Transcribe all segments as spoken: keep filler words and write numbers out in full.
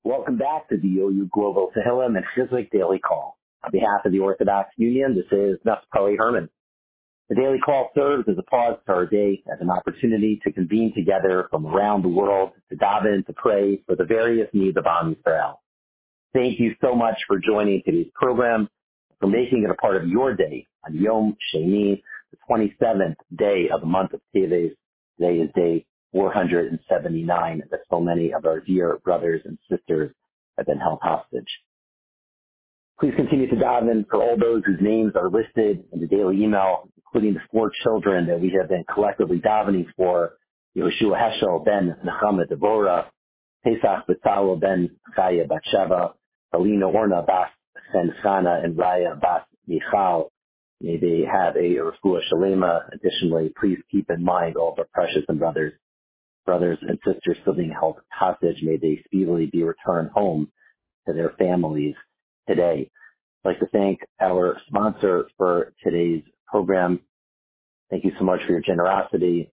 Welcome back to the O U Global Tehillim and Chizuk Daily Call. On behalf of the Orthodox Union, this is Naftali Herman. The Daily Call serves as a pause to our day, as an opportunity to convene together from around the world to daven, to pray for the various needs of Am Yisrael. Thank you so much for joining today's program, for making it a part of your day on Yom Sheni, the twenty-seventh day of the month of Teves. Today is day four hundred seventy-nine, that so many of our dear brothers and sisters have been held hostage. Please continue to daven for all those whose names are listed in the daily email, including the four children that we have been collectively davening for: Yehoshua Heschel ben Nechama Devorah, Pesach Betzalel ben Chaya Batsheva, Alina Orna Bas Chen Chana, and Raya Bas Michal. May they have a refuah shalema. Additionally, please keep in mind all of our precious and brothers, brothers and sisters still being held hostage. May they speedily be returned home to their families today. I'd like to thank our sponsor for today's program. Thank you so much for your generosity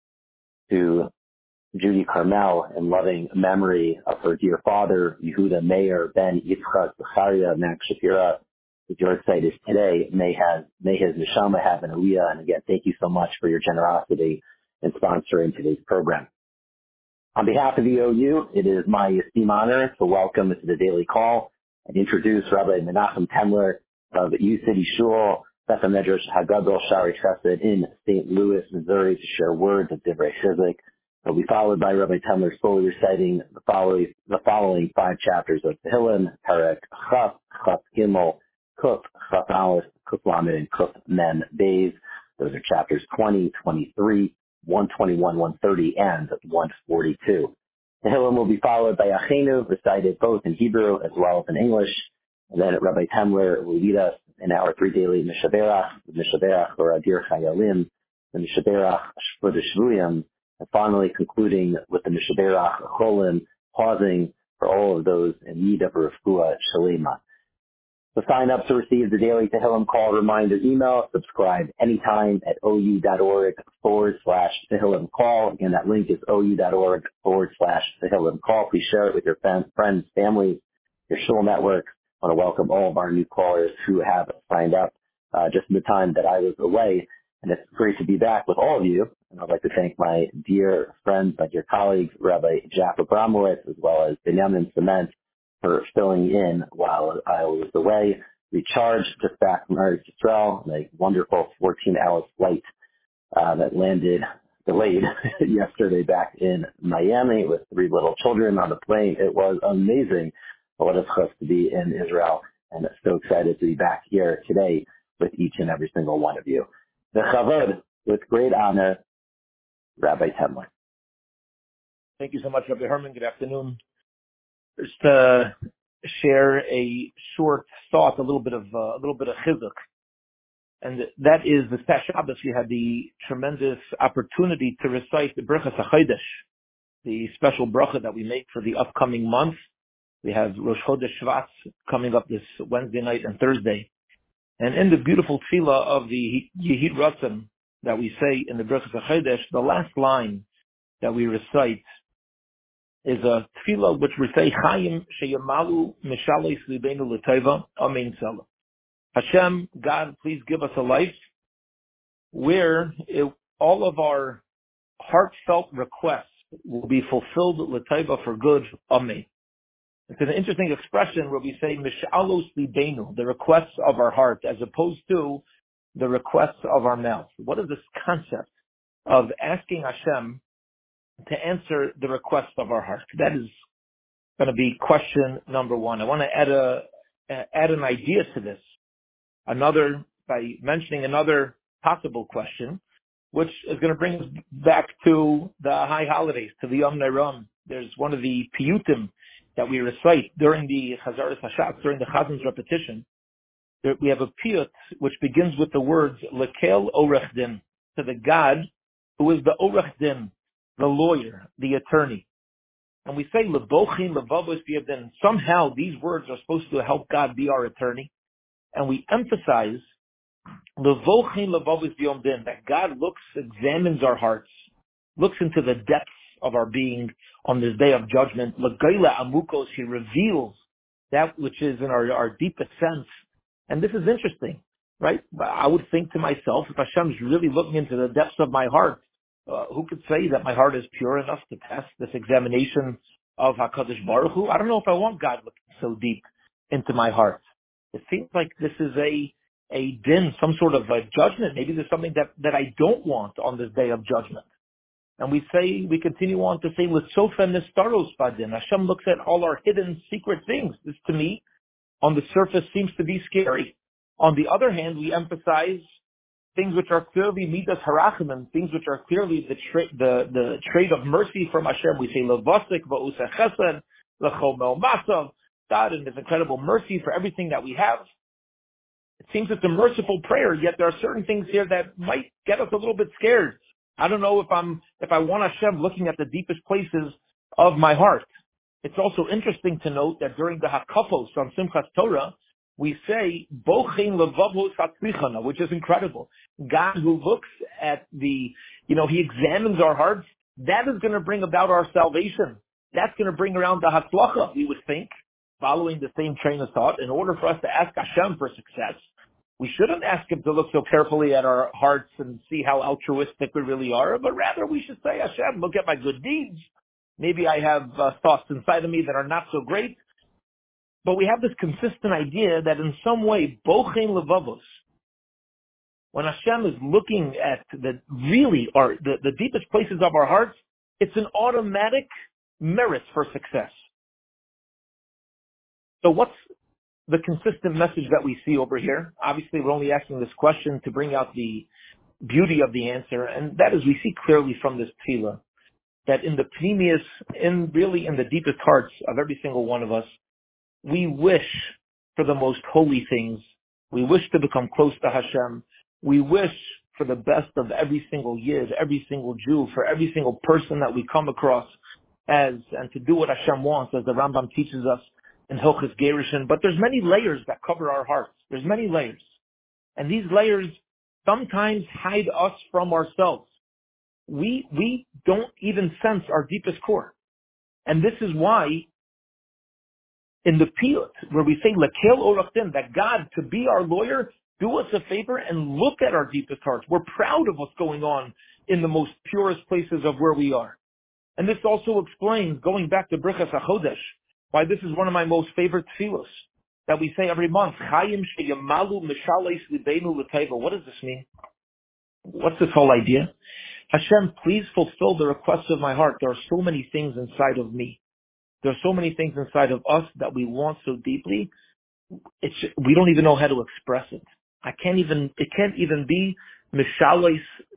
to Judy Carmel in loving memory of her dear father, Yehuda Meir ben Yitzchak Zacharia Mac Shapira. The George site is today. May, has, may his neshama have an aliyah. And again, thank you so much for your generosity in sponsoring today's program. On behalf of the O U, it is my esteemed honor to welcome to the Daily Call and introduce Rabbi Menachem Temler of U City Shul, Beth Medrash Hagadol Shari Chesed in Saint Louis, Missouri, to share words of Divrei Chizuk. Will be followed by Rabbi Temler slowly reciting the following, the following five chapters of Tehillim: Perek Chaf, Chaf Gimel, Kuf, Chaf Aleph, Kuf Lamed, and Kuf Mem Beis. Those are chapters twenty, twenty-three, one twenty-one, one thirty, and one forty-two. Tehillim will be followed by Achenu, recited both in Hebrew as well as in English. And then Rabbi Temler will lead us in our three daily Mishaberach, the Mishaberach for Adir Chayalim, the Mishaberach for the Shvuyim, and finally concluding with the Mishaberach Cholim, pausing for all of those in need of a refuah shalema. So sign up to receive the daily Tehillim Call reminder email. Subscribe anytime at ou.org forward slash Tehillim Call. Again, that link is ou.org forward slash Tehillim Call. Please share it with your friends, families, your shul network. I want to welcome all of our new callers who have signed up uh, just in the time that I was away. And it's great to be back with all of you. And I'd like to thank my dear friends, my dear colleagues, Rabbi Jack Abramowitz, as well as Benjamin Cement, for filling in while I was away, recharged just back from Eretz Yisrael, a wonderful fourteen-hour flight uh, that landed delayed yesterday back in Miami with three little children on the plane. It was amazing. What it's supposed to be in Israel, and so excited to be back here today with each and every single one of you. The Chavod, with great honor, Rabbi Temler. Thank you so much, Rabbi Herman. Good afternoon. Just to share a short thought, a little bit of uh, a little bit of chizuk, and that is this past Shabbos we had the tremendous opportunity to recite the Brachas HaChodesh, the special bracha that we make for the upcoming month. We have Rosh Chodesh Shvat coming up this Wednesday night and Thursday, and in the beautiful tefillah of the Yehid Ratzon that we say in the Brachas HaChodesh, the last line that we recite is a tefillah which we say, Chaim sheyamalu mishalei slibenu l'teva, amen salah. Hashem, God, please give us a life where it, all of our heartfelt requests will be fulfilled l'teva for good, amen. It's an interesting expression where we say, mishalos libenu, the requests of our heart, as opposed to the requests of our mouth. What is this concept of asking Hashem to answer the requests of our heart? That is going to be question number one. I want to add a add an idea to this, another by mentioning another possible question, which is going to bring us back to the high holidays, to the Yom Neiram. There's one of the piyutim that we recite during the Chazaras Hashatz, during the Chazan's repetition. There, we have a piyut which begins with the words Lekel Orech Din, to the God who is the Orech Din, the lawyer, the attorney. And we say Levochin Levavos B'Yadin. Somehow these words are supposed to help God be our attorney. And we emphasize Levochin Levavos B'Yadin, that God looks, examines our hearts, looks into the depths of our being, on this day of judgment. L'goyla amukos, he reveals that which is in our, our deepest sense. And this is interesting, right? I would think to myself, if Hashem's really looking into the depths of my heart, uh, who could say that my heart is pure enough to pass this examination of HaKadosh Baruch Hu? I don't know if I want God looking so deep into my heart. It seems like this is a a din, some sort of a judgment. Maybe there's something that, that I don't want on this day of judgment. And we say, we continue on to say, L'tzofa nistaros badin. Hashem looks at all our hidden secret things. This, to me, on the surface, seems to be scary. On the other hand, we emphasize things which are clearly midas harachim, things which are clearly the, tra- the, the trait of mercy from Hashem. We say, Levasik va'useh chesed, l'chol mel masav, God, and His incredible mercy for everything that we have. It seems it's a merciful prayer, yet there are certain things here that might get us a little bit scared. I don't know if I'm, if I want Hashem looking at the deepest places of my heart. It's also interesting to note that during the Hakafos on Simchas Torah, we say, Bochein levavos hatzrichana, which is incredible. God who looks at the, you know, He examines our hearts, that is going to bring about our salvation. That's going to bring around the hatzlacha, we would think, following the same train of thought. In order for us to ask Hashem for success, we shouldn't ask Him to look so carefully at our hearts and see how altruistic we really are, but rather we should say, Hashem, look at my good deeds. Maybe I have uh, thoughts inside of me that are not so great. But we have this consistent idea that in some way, bochein levavos, when Hashem is looking at the really our the, the deepest places of our hearts, it's an automatic merit for success. So what's the consistent message that we see over here? Obviously, we're only asking this question to bring out the beauty of the answer, and that is we see clearly from this tefillah that in the pnimius, in really in the deepest hearts of every single one of us, we wish for the most holy things. We wish to become close to Hashem. We wish for the best of every single Yid, every single Jew, for every single person that we come across, as and to do what Hashem wants, as the Rambam teaches us in Hilchos Gerushin. But there's many layers that cover our hearts. There's many layers. And these layers sometimes hide us from ourselves. We, we don't even sense our deepest core. And this is why in the Piyut, where we say, Lekel Orachtim, that God, to be our lawyer, do us a favor and look at our deepest hearts. We're proud of what's going on in the most purest places of where we are. And this also explains, going back to Birchas HaChodesh, why this is one of my most favorite tefillos that we say every month. Chayim sheyamalu mishaleis libeinu l'teiva. What does this mean? What's this whole idea? Hashem, please fulfill the requests of my heart. There are so many things inside of me. There are so many things inside of us that we want so deeply. It's, we don't even know how to express it. I can't even, it can't even be mishaleis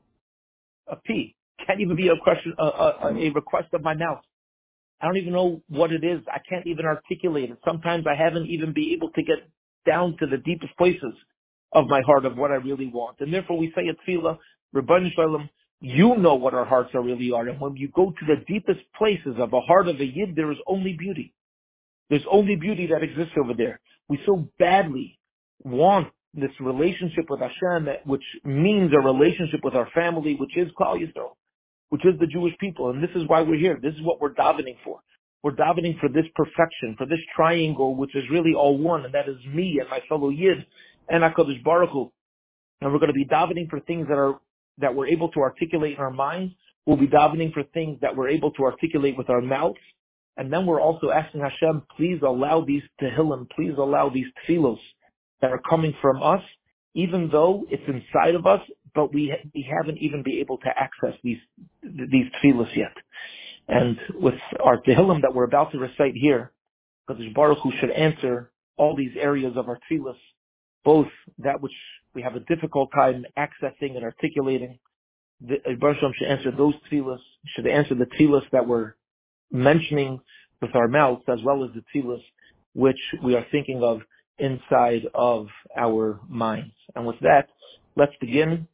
a P. Can't even be a question, a, a, a request of my mouth. I don't even know what it is. I can't even articulate it. Sometimes I haven't even been able to get down to the deepest places of my heart of what I really want. And therefore we say at Tefillah, Rebbeinu Shalom, you know what our hearts are really are. And when you go to the deepest places of the heart of a Yid, there is only beauty. There's only beauty that exists over there. We so badly want this relationship with Hashem, which means a relationship with our family, which is Klal Yisrael, which is the Jewish people. And this is why we're here. This is what we're davening for. We're davening for this perfection, for this triangle, which is really all one, and that is me and my fellow Yid and HaKadosh Baruch Hu. And we're going to be davening for things that are that we're able to articulate in our minds. We'll be davening for things that we're able to articulate with our mouths. And then we're also asking Hashem, please allow these tehillim, please allow these tefillos that are coming from us, even though it's inside of us, but we we haven't even been able to access these these tefillos yet. And with our tehillim that we're about to recite here, Kadosh Baruch Hu should answer all these areas of our tefillos, both that which we have a difficult time accessing and articulating. The Baruch Hashem should answer those tefillos, should answer the tefillos that we're mentioning with our mouths, as well as the tefillos which we are thinking of inside of our minds. And with that, let's begin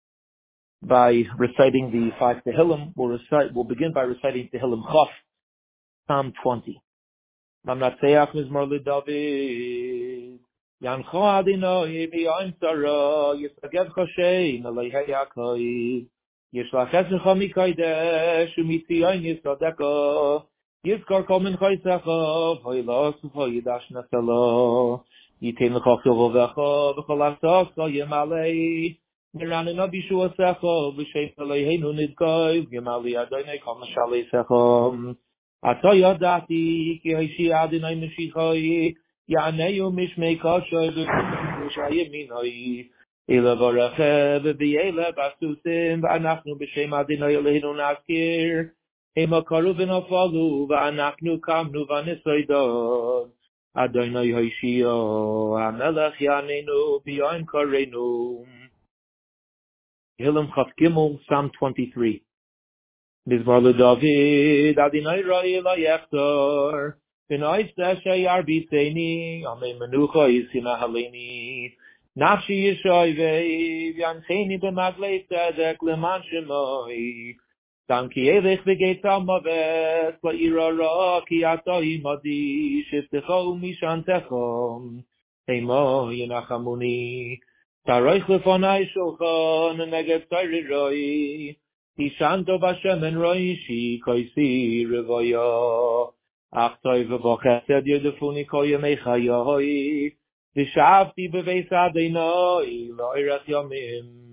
by reciting the five Tehillim. We'll recite, we'll begin by reciting Tehillim Chaf, Psalm twenty. Mamnatseach Mizmor LeDavid, Yancho Adonai b'yom tzara, Yisagev Choshein Alei Hayakov, Yishlachesnecha mikaydesh umitzion yisodeka Yizkar kol min chaysecha v'yilas v'yidash neselo Yitin lecha chuvovecha v'chol asasa yemalei Niranina bishuasecha v'sheif Eloheinu nidkoi v'yemali Adonai kol mashalesecha Ata yadati ki haishi Adonai Mashiachai Ya'aneu mishmei kashay v'shayim minoi Ila v'rachev v'yele basusim v'anachnu b'shem Adonai Eloheinu nazkir Ema karu v'nafalu v'anachnu kamnu v'nisoidon Adonai Hoshio HaMelech Yanenu b'yoyim karenu Tehillim Chaf Gimel Psalm twenty-three Mizmor LeDavid Adonai Roi Lo Yechtor B'noi Seshe Yarbiteni Amei Menucha Yisina Haleni Nafshi Yishoivei V'yancheni b'maglei tzedek Leman Shemoi Dam ki elech v'geit amavet La'ira ra ki ata imadi Shiftecha u'mishantecha Heimo yenachamuni Taroich lefonai shulchan Neged tzayri roi Tishanto b'Hashem roishi Koisi revoya Ach toiv v'chesed yodefuni kol yemei chayoi V'shavti b'veis Adonai La'irech yomim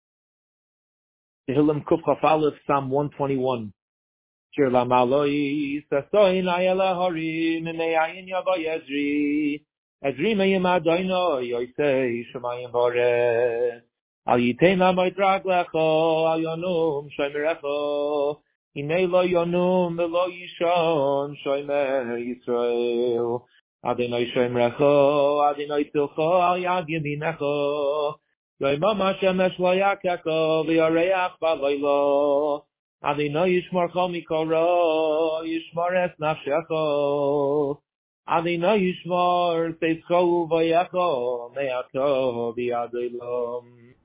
Tehillim Kuf Chaf Aleph, Psalm one twenty-one. Shir lamaloi sasoin ayala harim me'ayin yavo Ezri Ezri me'yim Adonai yoisei shemayim v'aretz Al yitein lamoit raglecha al yonum shomerecha Hinei lo yonum v'lo yishon shomer Yisrael Adonai shomerecha Adonai tzilcha al yad yaminecha Yoimam Hashem lo yakeka v'yareach b'laylo Adonai yishmarcha mikol ra yishmar es nafshecha Adonai yishmar tzeitcha u'vayecha me'ata v'yad olam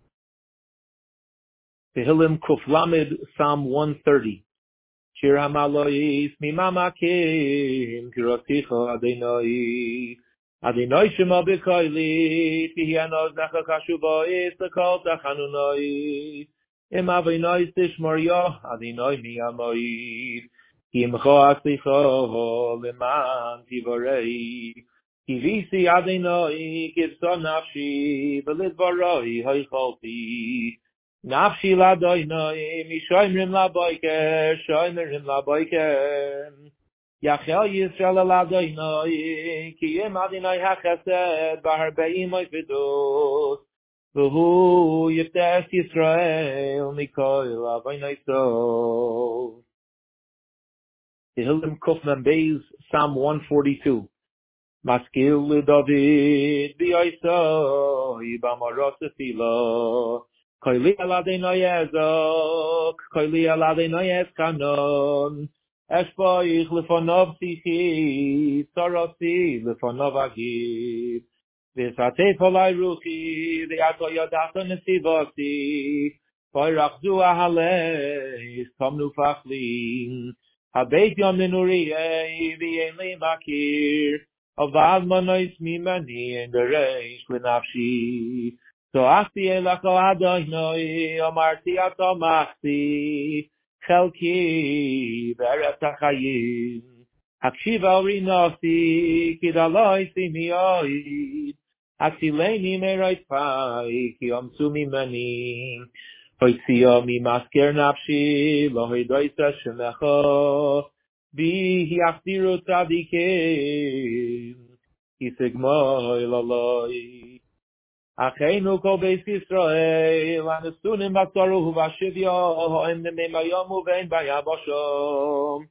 Tehillim Kuf Lamed Psalm one thirty Shir HaMalois mimamakim kiraticha Adonai Adonai shema b'koili tihi anoznecha kashuvois l'kol tachanunoi Im Avonai tishmor yo Adonai miyamoi Ki imcha aslicha leman tivorei Ki visi Adonai kivso nafshi v'lidvaroi hoicholti Nafshi l'Adonai mishoimrim laboiker shoimerim laboiker Yachel Yisrael el Adonai ki yim Adonai hachesed b'harbeim oifidus v'hu yiftes Yisrael mikol avonoso Tehillim Kuf Mem Beis Psalm one forty-two Maskil LeDavid b'yoisoi b'amaros tefila Koili el Adonai ezok Koili el Adonai eskanon Eshpoich lefonov sichi, sorasi lefonov agib. V'satei polai ruchi, v'yato yodachta nesivoti. Poirachzu ahaleis, tomnu fachlin. Habeit yom nenuriyei, v'yen li makir. Avad manois mimani, and bereish lenafshi. So achti elako Adonai, amarti atomachti. Chelki v'eretz hachayim Hakshiv al rinasi Kidaloi simiyoi Haksileni meroit pai Ki omsu mimani Hoitziyo mimasker nafshi Lo hoidoisa shemecha Bihi achdiru tzadikim Ki sigmo ilaloi Acheinu kol beis Yisrael, anesunim b'tzoruhu v'ashivyo, ha'em ne'meyamu v'en b'yabashom.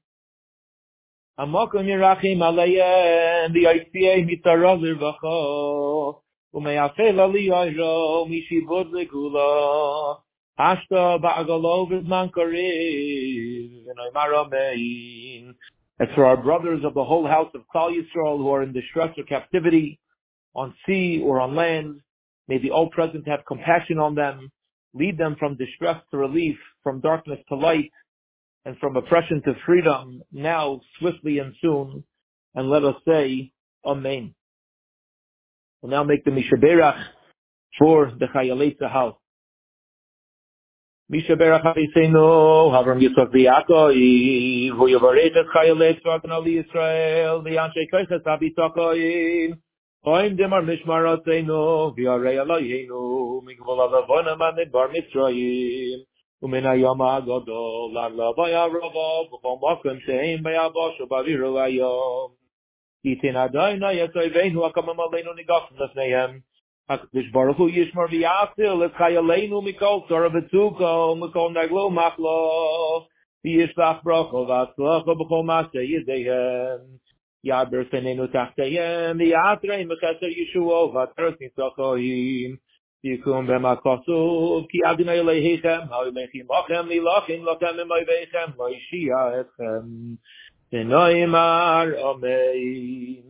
Hamokum yirachim aleihem, v'yaitzieh mitzarav l'rvacha, u'meyafel aliyoyro, mishivud l'gula, hashta ba'agalo v'zman kariv, v'noimar amein. As for our brothers of the whole house of Klal Yisrael who are in distress or captivity, on sea or on land, may the All-Present have compassion on them, lead them from distress to relief, from darkness to light, and from oppression to freedom, now, swiftly and soon, and let us say, Amen. We'll now make the Mishaberach for the Chayalei Tzahal. Misha Berach Havisenu, Avram Yitzchak V'Yaakov, Hu Yavarech Es Chayalei Tzvak Nali Yisrael, V'Yanshei Koiches Havisakoi, Oim Demar Mishmar Otzeinu, V'Yarei Eloheinu, Mikvol Alavona Manid Bar Mitzrayim, U'Min Hayom HaGadol, L'Arla V'Yarova, V'Chol Mokum She'im B'Yavash U'Baviru Hayom, Yitin Adonai Yetzoveinu Akamam Aleinu Nigachim Lefneihem, HaKadosh Baruch Hu Yishmar V'Yachzil Es Chayaleinu Mikol Tzara V'Tzuko Mikol Naglo Machlo V'Yishlach Bracha V'Atzlacha B'Chol Maseh Yedeihem Yaber Feneinu Tachteihem V'Yatreim V'Chesed Yeshuo V'Atzeres Nitzachoim Yikum B'Makosov Ki Adonai Elohechem Ha'olechim Lachem Lilachim Lachem Emayveichem Lo'Yishia Etchem V'Noimar Amen.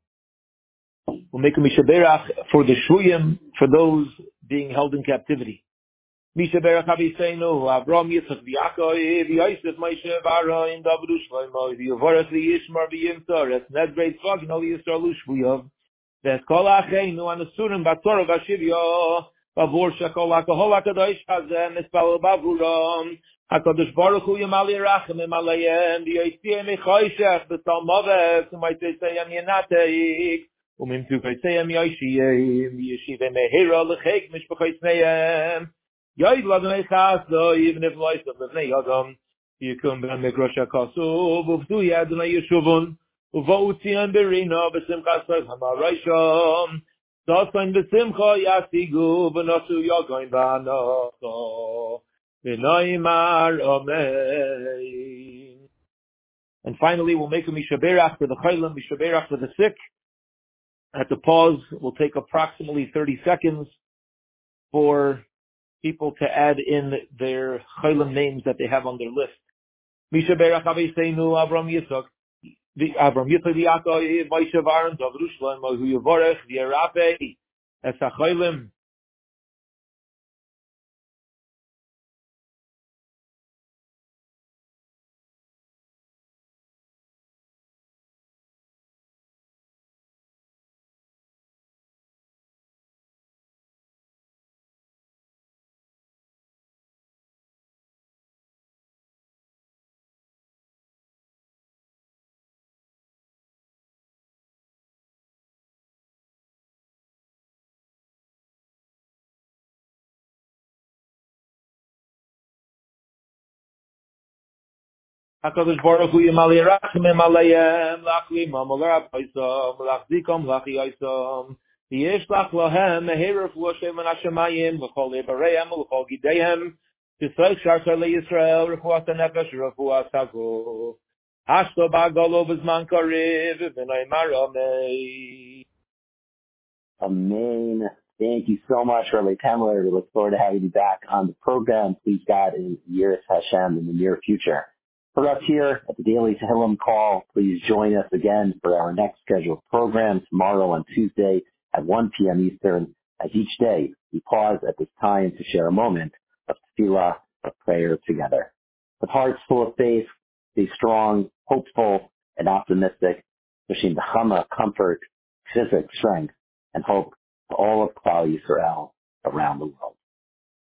We'll make a Mishaberach for the Shuyim, for those being held in captivity. Mishaberach Havisenu, Avram Yitzchak V'Yaakov, V'Yosef Moshe V'Aaron, David U'Shlomo, V'Yovorach V'Yishmar V'Yimtzor, Es Nedrei Tzvagin Al Yisrael U'Shvuyav, V'Es Kol Acheinu Anesurim B'Torah V'Ashivyo, V'Avor Shekol HaKahol HaKadosh Hazeh, Mispal B'Avuram, HaKadosh Baruch Hu Yamali Rachem Emaleyem, V'Yoytzihem Mechoshech, B'Tal Moves, V'Moytzeiseyem Yenateik, Umim tu kaitzeim yoshiyim, yeshiva mehira lechek mishpachaisneim. Yoid ladonei chaso, even if lois of levnei yadam. Yikum ben megrosh hakasu, vuvdu yadonei yeshuvun. Uvotzion berino, besimcha hamaraisham. Sasain besimcha yasigu, v'nosu yagoin v'anocho. V'noimar amen. And finally, we'll make a mishaberach for the chaylim, mishaberach for the sick. At the pause, we'll take approximately thirty seconds for people to add in their chaylim names that they have on their list. Misha Berach Havisenu, Avram Yitzchak, Avram Yitzchak V'Yaakov, Moshe V'Aaron, David U'Shlomo, Hu Yavorech, V'Yerape, Es HaChaylim. HaKadosh Baruch Hu Yamali Rachem Emaleyem, Lachli Mamolar Abaysom, Lachzikom Lachiyosom, Yishlach Lahem, Meheref Loshem and Hashemayim, L'chol Ebareim, L'chol Gideihem, T'Srael Sharta LeYisrael, Refuat HaNefesh, Refuat HaGuf, Hashto Ba'golo B'zman Kariv, V'noimar Amen. Amen. Thank you so much, Rabbi Tamler. We look forward to having you back on the program. Please God in Yiras Hashem in the near future. For us here at the Daily Tehillim Call, please join us again for our next scheduled program tomorrow on Tuesday at one p.m. Eastern. As each day, we pause at this time to share a moment of tefillah, of prayer together. With hearts full of faith, stay strong, hopeful, and optimistic, wishing the chama, comfort, physical strength, and hope to all of Klal Yisrael around the world.